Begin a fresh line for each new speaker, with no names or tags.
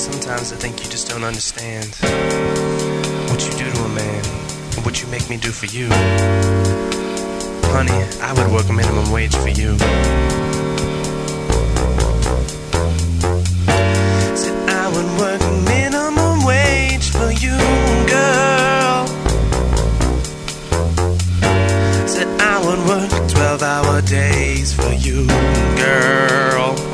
Sometimes I think you just don't understand what you do to a man and what you make me do for you. Honey, I would work minimum wage for you. Said I would work minimum wage for you, girl. Said I would work 12-hour days for you, girl.